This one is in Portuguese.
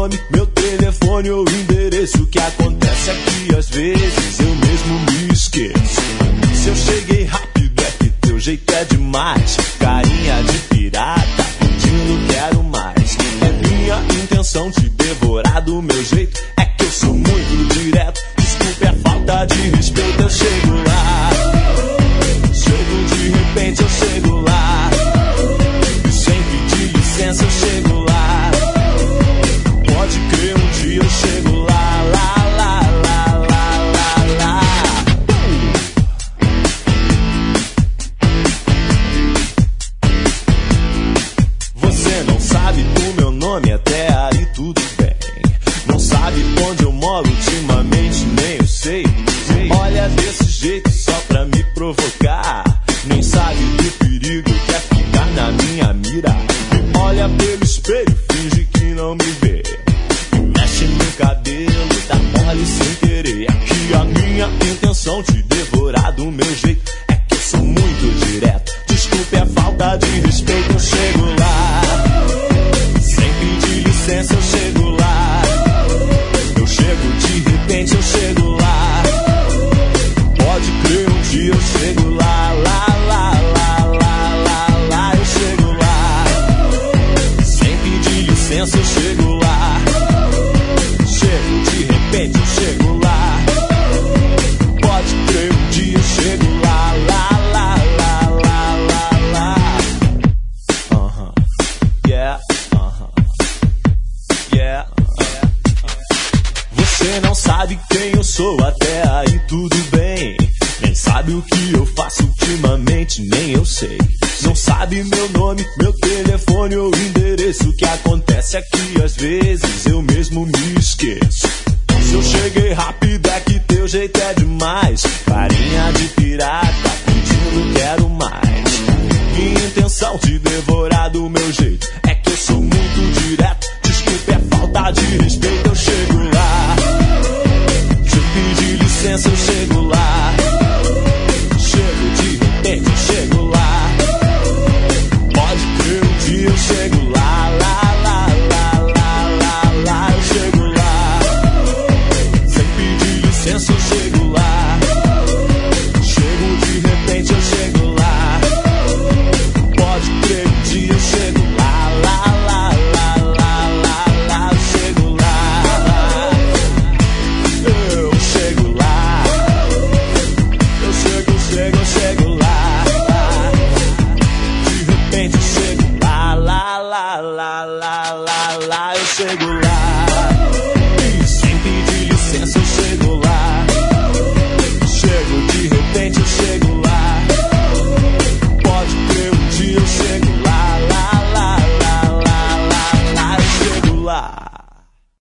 nome, meu telefone ou endereço. O que acontece é que às vezes eu mesmo me esqueço. Se eu cheguei rápido é que teu jeito é demais. Carinha de pirata, pedindo quero mais. É minha intenção te devorar do meu jeito. É que eu sou muito direto. Desculpe a falta de respeito. Eu chego lá, chego de repente, eu chego lá. Sem pedir licença eu chego lá. Pode crer, um dia eu chego lá, lá, lá, lá, lá, lá, lá. Você não sabe o meu nome, até aí tudo bem. Não sabe onde eu moro ultimamente, nem eu sei. Olha desse jeito só pra me provocar. Nem sabe do perigo, quer ficar na minha mira. Olha pelo espelho, finge que não me vê. Mexe no cabelo, dá mole sem querer. Aqui a minha intenção te devorar do meu jeito. É que eu sou muito direto. Desculpe a falta de respeito. Eu chego lá, sem pedir licença eu chego lá. Eu chego de repente, eu chego lá. Pode crer, um dia eu chego lá, lá, lá, lá, lá, lá, lá. Eu chego lá, sem pedir licença eu chego lá. Chego de repente, eu chego lá. Pode crer, um dia eu chego lá, lá, lá, lá, lá, lá, lá. Yeah, yeah. Você não sabe quem eu sou, até aí tudo bem. Nem sabe o que eu faço ultimamente, nem eu sei. Não sabe meu nome, meu telefone ou endereço. O que acontece é que às vezes eu mesmo me esqueço. Se eu cheguei rápido é que teu jeito é demais. Carinha de pirata, pedindo quero mais. Minha intenção te devorar do meu jeito. É que eu sou muito direto. Desculpe a falta